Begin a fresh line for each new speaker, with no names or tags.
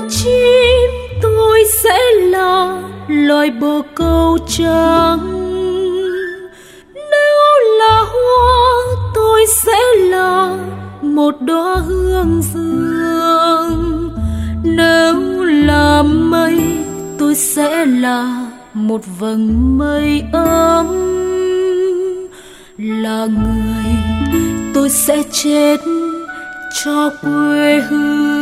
chim tôi sẽ là loài bồ câu trắng, nếu là hoa tôi sẽ là một đóa hương dương, nếu là mây tôi sẽ là một vầng mây ấm, là người tôi sẽ chết cho quê hương.